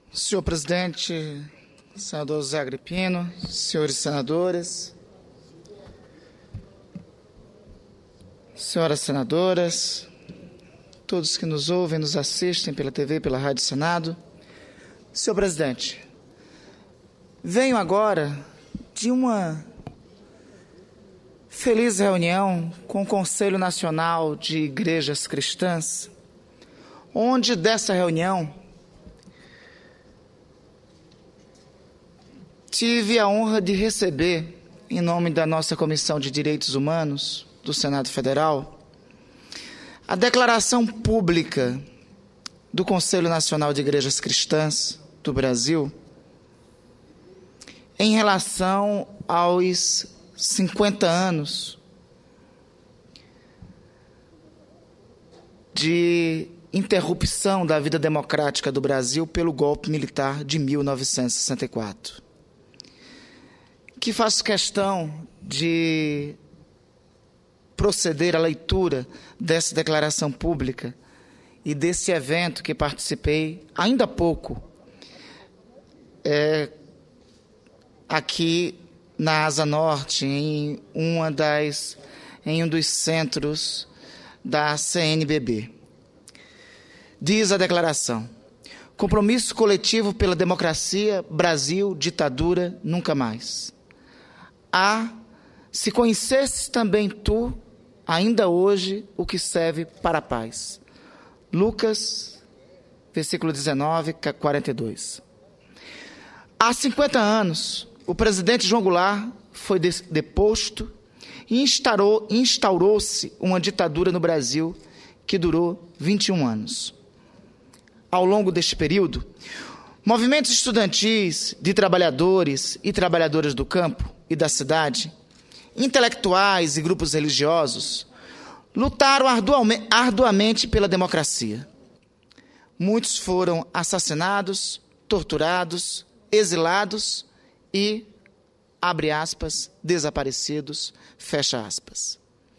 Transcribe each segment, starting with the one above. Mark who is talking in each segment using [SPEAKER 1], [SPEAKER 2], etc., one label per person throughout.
[SPEAKER 1] Senhor presidente, senador José Agripino, senhores senadores, senhoras senadoras, todos que nos ouvem, nos assistem pela TV e pela Rádio Senado. Senhor presidente, venho agora de uma feliz reunião com o Conselho Nacional de Igrejas Cristãs, onde dessa reunião tive a honra de receber, em nome da nossa Comissão de Direitos Humanos do Senado Federal, a declaração pública do Conselho Nacional de Igrejas Cristãs do Brasil em relação aos 50 anos de interrupção da vida democrática do Brasil pelo golpe militar de 1964. Que faço questão de proceder à leitura dessa declaração pública e desse evento que participei ainda há pouco, aqui na Asa Norte, em um dos centros da CNBB. Diz a declaração: compromisso coletivo pela democracia, Brasil, ditadura, nunca mais. Se conhecesses também tu, ainda hoje, o que serve para a paz. Lucas, versículo 19, 42. Há 50 anos, o presidente João Goulart foi deposto e instaurou-se uma ditadura no Brasil que durou 21 anos. Ao longo deste período, movimentos estudantis de trabalhadores e trabalhadoras do campo e da cidade, intelectuais e grupos religiosos, lutaram arduamente pela democracia. Muitos foram assassinados, torturados, exilados e, abre aspas, desaparecidos, fecha aspas.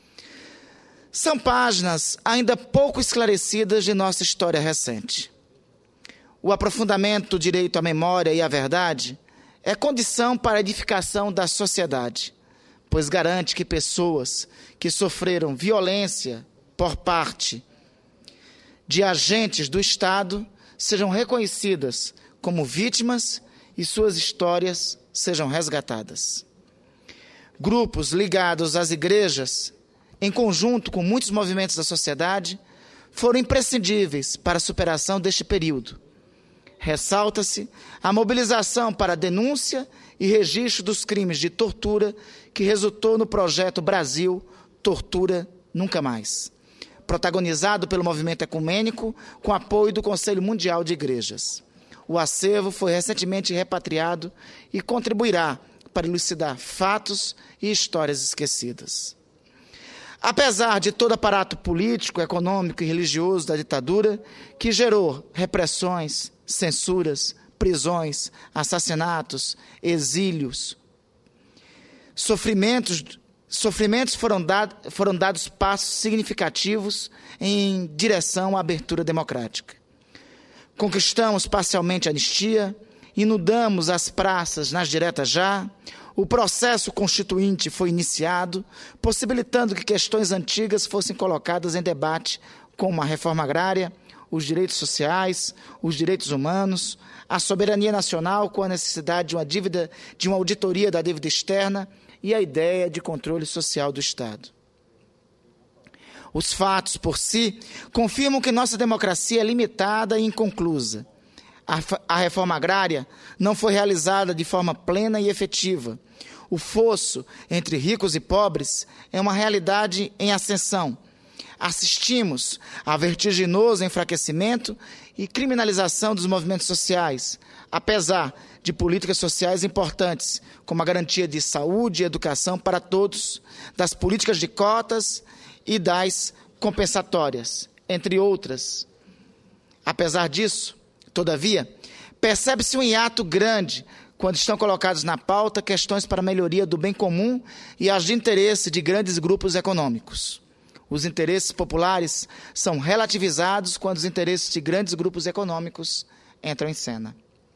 [SPEAKER 1] São páginas ainda pouco esclarecidas de nossa história recente. O aprofundamento do direito à memória e à verdade é condição para a edificação da sociedade, pois garante que pessoas que sofreram violência por parte de agentes do Estado sejam reconhecidas como vítimas e suas histórias sejam resgatadas. Grupos ligados às igrejas, em conjunto com muitos movimentos da sociedade, foram imprescindíveis para a superação deste período. Ressalta-se a mobilização para a denúncia e registro dos crimes de tortura que resultou no projeto Brasil, Tortura Nunca Mais, protagonizado pelo movimento ecumênico com apoio do Conselho Mundial de Igrejas. O acervo foi recentemente repatriado e contribuirá para elucidar fatos e histórias esquecidas. Apesar de todo aparato político, econômico e religioso da ditadura, que gerou repressões, censuras, prisões, assassinatos, exílios, sofrimentos foram dados passos significativos em direção à abertura democrática. Conquistamos parcialmente a anistia, inundamos as praças nas diretas já, o processo constituinte foi iniciado, possibilitando que questões antigas fossem colocadas em debate, como a reforma agrária, os direitos sociais, os direitos humanos, a soberania nacional com a necessidade de uma auditoria da dívida externa e a ideia de controle social do Estado. Os fatos, por si, confirmam que nossa democracia é limitada e inconclusa. A reforma agrária não foi realizada de forma plena e efetiva. O fosso entre ricos e pobres é uma realidade em ascensão. Assistimos a vertiginoso enfraquecimento e criminalização dos movimentos sociais, apesar de políticas sociais importantes, como a garantia de saúde e educação para todos, das políticas de cotas e das compensatórias, entre outras. Apesar disso, todavia, percebe-se um hiato grande quando estão colocados na pauta questões para a melhoria do bem comum e as de interesse de grandes grupos econômicos. Os interesses populares são relativizados quando os interesses de grandes grupos econômicos entram em cena.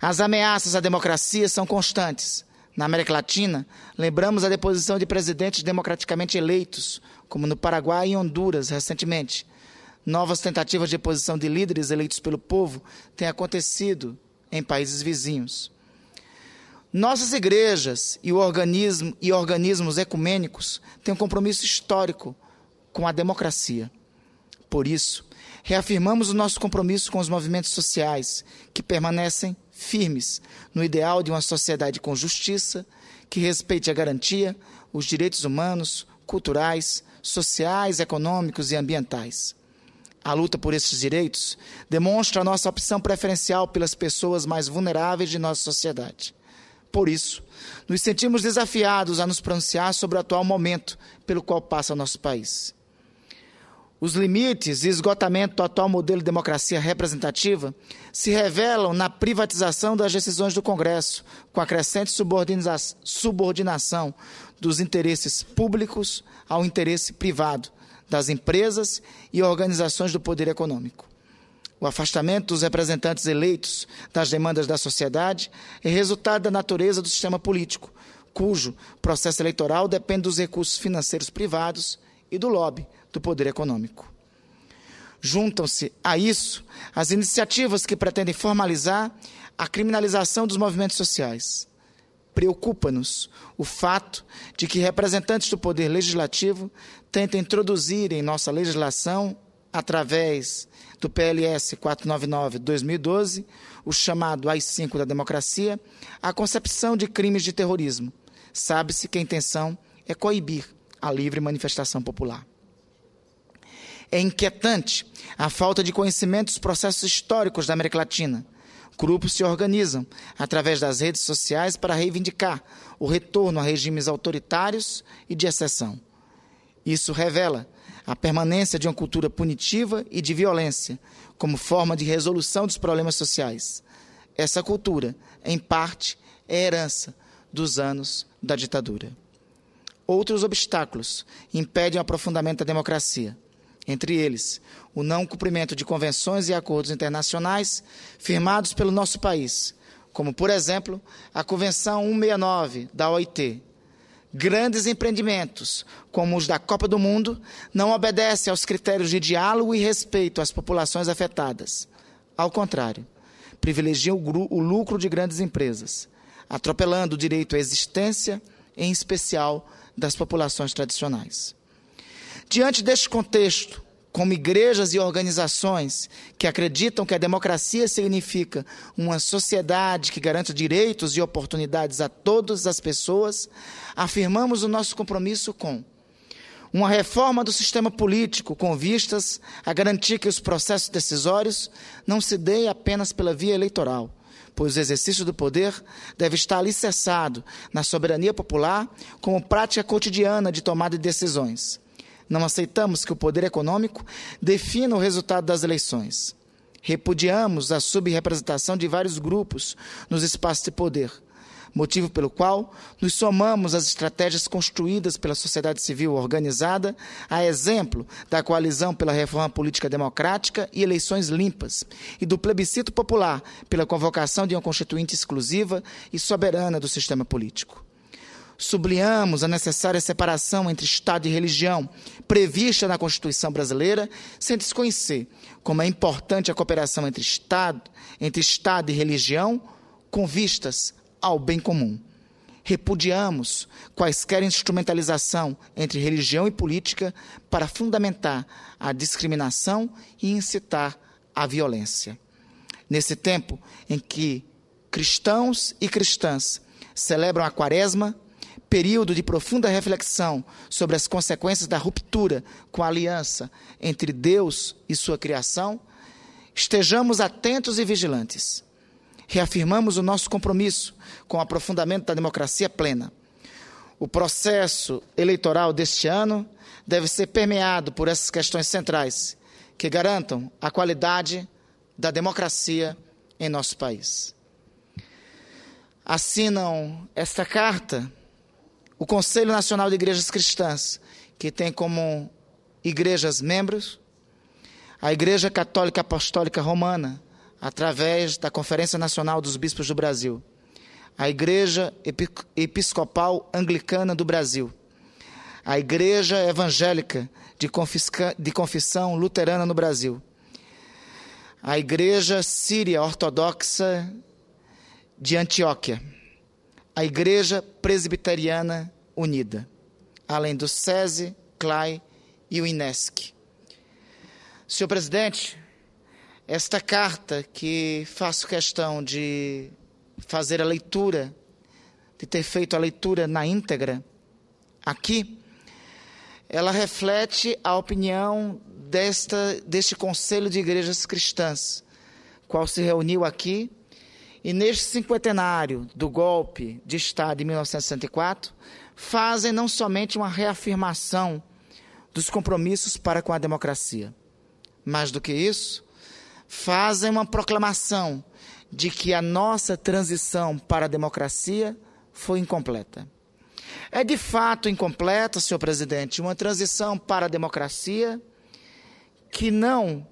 [SPEAKER 1] As ameaças à democracia são constantes. Na América Latina, lembramos a deposição de presidentes democraticamente eleitos, como no Paraguai e Honduras, recentemente. Novas tentativas de deposição de líderes eleitos pelo povo têm acontecido em países vizinhos. Nossas igrejas e organismos ecumênicos têm um compromisso histórico com a democracia. Por isso, reafirmamos o nosso compromisso com os movimentos sociais, que permanecem firmes no ideal de uma sociedade com justiça, que respeite a garantia, os direitos humanos, culturais, sociais, econômicos e ambientais. A luta por esses direitos demonstra a nossa opção preferencial pelas pessoas mais vulneráveis de nossa sociedade. Por isso, nos sentimos desafiados a nos pronunciar sobre o atual momento pelo qual passa o nosso país. Os limites e esgotamento do atual modelo de democracia representativa se revelam na privatização das decisões do Congresso, com a crescente subordinação dos interesses públicos ao interesse privado, das empresas e organizações do poder econômico. O afastamento dos representantes eleitos das demandas da sociedade é resultado da natureza do sistema político, cujo processo eleitoral depende dos recursos financeiros privados e do lobby do poder econômico. Juntam-se a isso as iniciativas que pretendem formalizar a criminalização dos movimentos sociais. Preocupa-nos o fato de que representantes do poder legislativo tentam introduzir em nossa legislação, através do PLS 499/2012, o chamado AI-5 da democracia, a concepção de crimes de terrorismo. Sabe-se que a intenção é coibir a livre manifestação popular. É inquietante a falta de conhecimento dos processos históricos da América Latina. Grupos se organizam através das redes sociais para reivindicar o retorno a regimes autoritários e de exceção. Isso revela a permanência de uma cultura punitiva e de violência como forma de resolução dos problemas sociais. Essa cultura, em parte, é herança dos anos da ditadura. Outros obstáculos impedem o aprofundamento da democracia. Entre eles, o não cumprimento de convenções e acordos internacionais firmados pelo nosso país, como, por exemplo, a Convenção 169 da OIT. Grandes empreendimentos, como os da Copa do Mundo, não obedecem aos critérios de diálogo e respeito às populações afetadas. Ao contrário, privilegiam o lucro de grandes empresas, atropelando o direito à existência, em especial das populações tradicionais. Diante deste contexto, como igrejas e organizações que acreditam que a democracia significa uma sociedade que garante direitos e oportunidades a todas as pessoas, afirmamos o nosso compromisso com uma reforma do sistema político com vistas a garantir que os processos decisórios não se deem apenas pela via eleitoral, pois o exercício do poder deve estar alicerçado na soberania popular como prática cotidiana de tomada de decisões. Não aceitamos que o poder econômico defina o resultado das eleições. Repudiamos a subrepresentação de vários grupos nos espaços de poder, motivo pelo qual nos somamos às estratégias construídas pela sociedade civil organizada, a exemplo da coalizão pela reforma política democrática e eleições limpas, e do plebiscito popular pela convocação de uma constituinte exclusiva e soberana do sistema político. Sublinhamos a necessária separação entre Estado e religião, prevista na Constituição brasileira, sem desconhecer como é importante a cooperação entre Estado e religião, com vistas ao bem comum. Repudiamos quaisquer instrumentalização entre religião e política para fundamentar a discriminação e incitar a violência. Nesse tempo em que cristãos e cristãs celebram a Quaresma, período de profunda reflexão sobre as consequências da ruptura com a aliança entre Deus e sua criação, estejamos atentos e vigilantes. Reafirmamos o nosso compromisso com o aprofundamento da democracia plena. O processo eleitoral deste ano deve ser permeado por essas questões centrais que garantam a qualidade da democracia em nosso país. Assinam esta carta o Conselho Nacional de Igrejas Cristãs, que tem como igrejas membros a Igreja Católica Apostólica Romana, através da Conferência Nacional dos Bispos do Brasil, a Igreja Episcopal Anglicana do Brasil, a Igreja Evangélica de Confissão Luterana no Brasil, a Igreja Síria Ortodoxa de Antioquia, a Igreja Presbiteriana Unida, além do SESI, CLAI e o INESC. Senhor presidente, esta carta que faço questão de fazer a leitura, de ter feito a leitura na íntegra aqui, ela reflete a opinião deste Conselho de Igrejas Cristãs, qual se reuniu aqui, e neste cinquentenário do golpe de Estado de 1964, fazem não somente uma reafirmação dos compromissos para com a democracia, mais do que isso, fazem uma proclamação de que a nossa transição para a democracia foi incompleta. É de fato incompleta, senhor presidente, uma transição para a democracia que não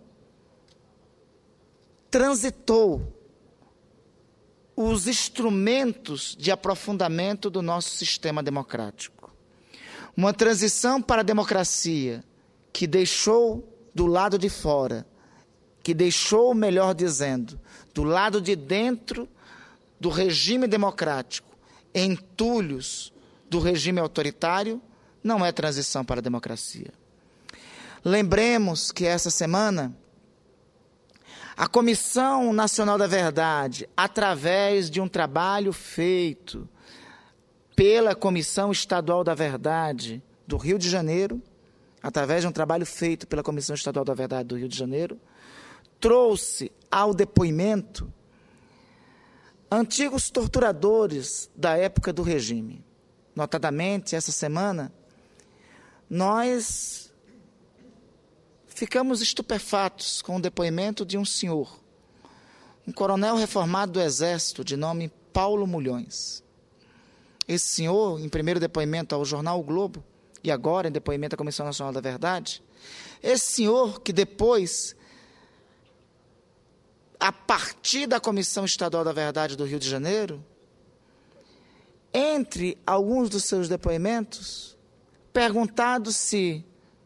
[SPEAKER 1] transitou os instrumentos de aprofundamento do nosso sistema democrático. Uma transição para a democracia que deixou do lado de fora, que deixou, melhor dizendo, do lado de dentro do regime democrático, entulhos do regime autoritário, não é transição para a democracia. Lembremos que essa semana a Comissão Nacional da Verdade, através de um trabalho feito pela Comissão Estadual da Verdade do Rio de Janeiro, através de um trabalho feito pela Comissão Estadual da Verdade do Rio de Janeiro, trouxe ao depoimento antigos torturadores da época do regime. Notadamente, essa semana, nós ficamos estupefatos com o depoimento de um senhor, um coronel reformado do Exército, de nome Paulo Mulhões. Esse senhor, em primeiro depoimento ao jornal O Globo, e agora em depoimento à Comissão Nacional da Verdade, esse senhor que depois, a partir da Comissão Estadual da Verdade do Rio de Janeiro, entre alguns dos seus depoimentos, perguntado se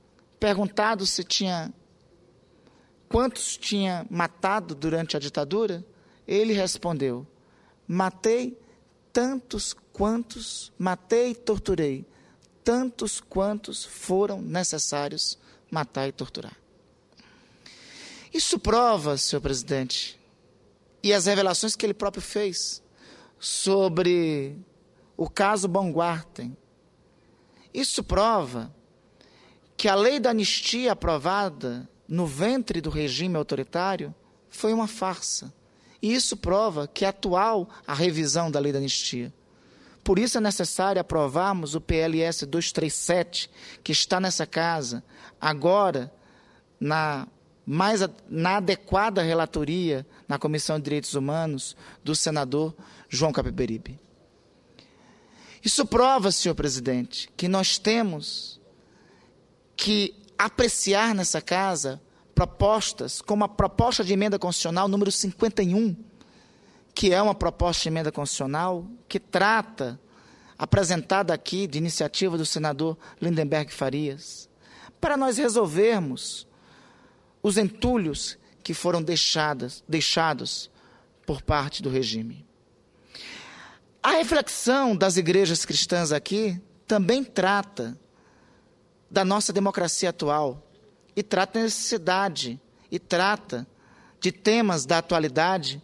[SPEAKER 1] tinha quantos tinha matado durante a ditadura, ele respondeu: matei tantos quantos, matei e torturei tantos quantos foram necessários matar e torturar. Isso prova, senhor presidente, e as revelações que ele próprio fez sobre o caso Baumgarten, isso prova que a lei da anistia aprovada no ventre do regime autoritário foi uma farsa. E isso prova que é atual a revisão da lei da anistia. Por isso é necessário aprovarmos o PLS 237, que está nessa casa, agora na adequada relatoria na Comissão de Direitos Humanos do senador João Capiberibe. Isso prova, senhor presidente, que nós temos que apreciar nessa casa propostas, como a proposta de emenda constitucional número 51, que é uma proposta de emenda constitucional que trata, apresentada aqui de iniciativa do senador Lindenberg Farias, para nós resolvermos os entulhos que foram deixados por parte do regime. A reflexão das igrejas cristãs aqui também trata da nossa democracia atual, e trata da necessidade, e trata de temas da atualidade,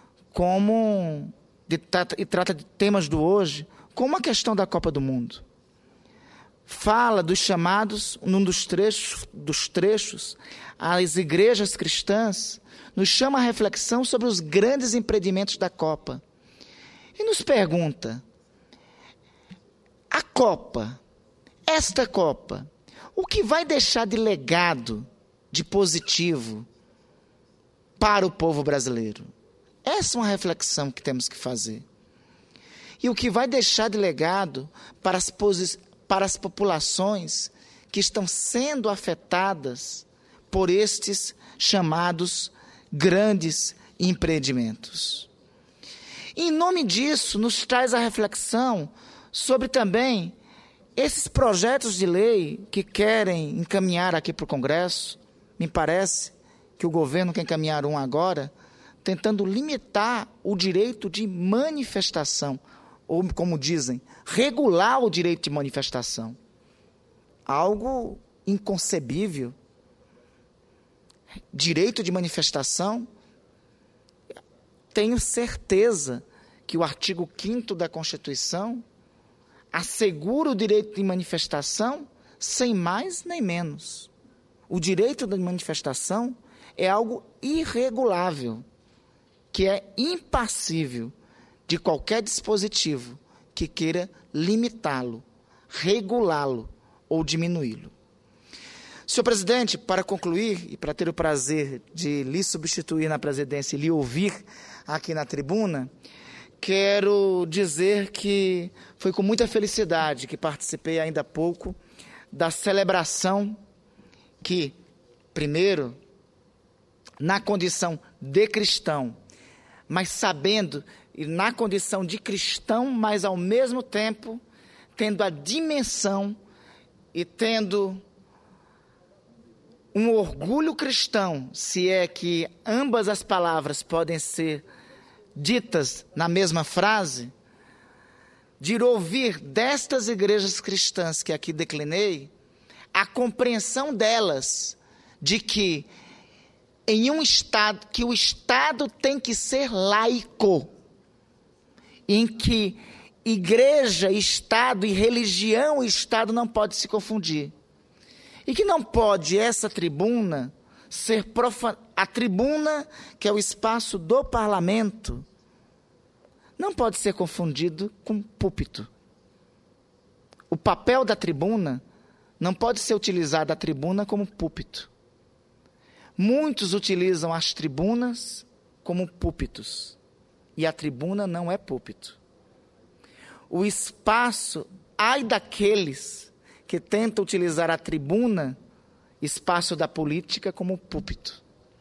[SPEAKER 1] e trata de temas do hoje, como a questão da Copa do Mundo. Fala dos chamados, num dos trechos, as igrejas cristãs nos chama a reflexão sobre os grandes empreendimentos da Copa. E nos pergunta, a Copa, esta Copa, o que vai deixar de legado, de positivo, para o povo brasileiro? Essa é uma reflexão que temos que fazer. E o que vai deixar de legado para as populações que estão sendo afetadas por estes chamados grandes empreendimentos. E, em nome disso, nos traz a reflexão sobre também esses projetos de lei que querem encaminhar aqui para o Congresso. Me parece que o governo quer encaminhar um agora, tentando limitar o direito de manifestação, ou, como dizem, regular o direito de manifestação. Algo inconcebível. Direito de manifestação, tenho certeza que o artigo 5º da Constituição assegura o direito de manifestação sem mais nem menos. O direito de manifestação é algo irregulável, que é impassível de qualquer dispositivo que queira limitá-lo, regulá-lo ou diminuí-lo. Senhor presidente, para concluir e para ter o prazer de lhe substituir na presidência e lhe ouvir aqui na tribuna, quero dizer que foi com muita felicidade que participei ainda há pouco da celebração que, primeiro, na condição de cristão, mas sabendo, e na condição de cristão, mas ao mesmo tempo, tendo a dimensão e tendo um orgulho cristão, se é que ambas as palavras podem ser ditas na mesma frase, de ouvir destas igrejas cristãs que aqui declinei, a compreensão delas de que em um Estado, que o Estado tem que ser laico, em que igreja, Estado e religião e Estado não pode se confundir. E que não pode essa tribuna ser a tribuna, que é o espaço do parlamento, não pode ser confundido com púlpito. O papel da tribuna não pode ser utilizado a tribuna como púlpito. Muitos utilizam as tribunas como púlpitos, e a tribuna não é púlpito. O espaço, ai daqueles que tentam utilizar a tribuna, espaço da política, como púlpito.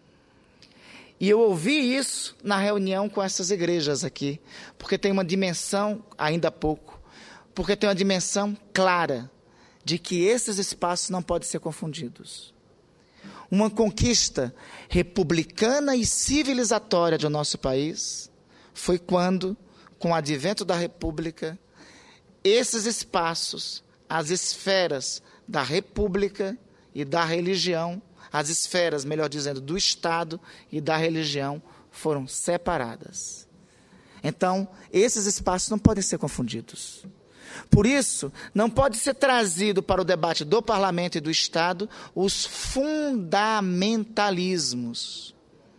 [SPEAKER 1] E eu ouvi isso na reunião com essas igrejas aqui, porque tem uma dimensão, ainda há pouco, porque tem uma dimensão clara de que esses espaços não podem ser confundidos. Uma conquista republicana e civilizatória do nosso país foi quando, com o advento da República, esses espaços, as esferas da República e da religião, as esferas, melhor dizendo, do Estado e da religião, foram separadas. Então, esses espaços não podem ser confundidos. Por isso, não pode ser trazido para o debate do parlamento e do Estado os fundamentalismos.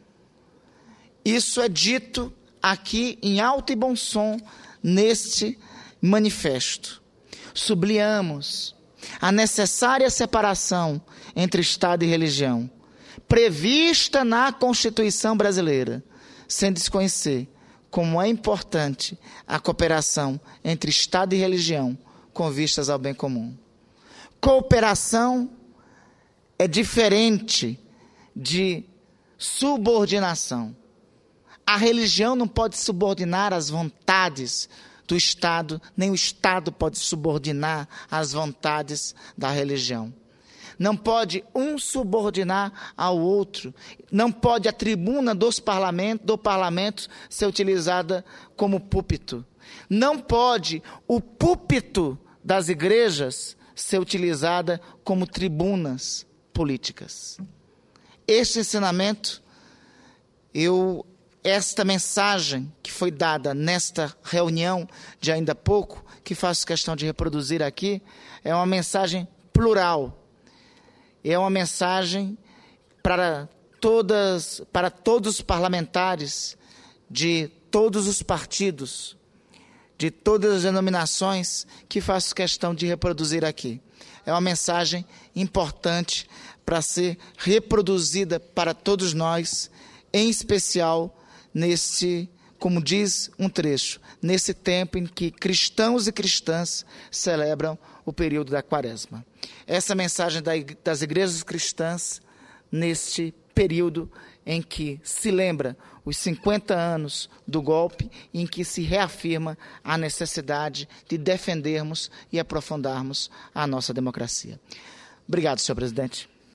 [SPEAKER 1] Isso é dito aqui em alto e bom som neste manifesto. Sublinhamos a necessária separação entre Estado e religião, prevista na Constituição brasileira, sem desconhecer como é importante a cooperação entre Estado e religião com vistas ao bem comum. Cooperação é diferente de subordinação. A religião não pode subordinar as vontades do Estado, nem o Estado pode subordinar as vontades da religião. Não pode um subordinar ao outro. Não pode a tribuna do parlamento ser utilizada como púlpito. Não pode o púlpito das igrejas ser utilizada como tribunas políticas. Este ensinamento, esta mensagem que foi dada nesta reunião de ainda há pouco, que faço questão de reproduzir aqui, é uma mensagem plural. É uma mensagem para todos os parlamentares de todos os partidos, de todas as denominações, que faço questão de reproduzir aqui. É uma mensagem importante para ser reproduzida para todos nós, em especial nesse, como diz um trecho, nesse tempo em que cristãos e cristãs celebram o período da Quaresma. Essa mensagem das igrejas cristãs neste período em que se lembra os 50 anos do golpe, em que se reafirma a necessidade de defendermos e aprofundarmos a nossa democracia. Obrigado, senhor presidente.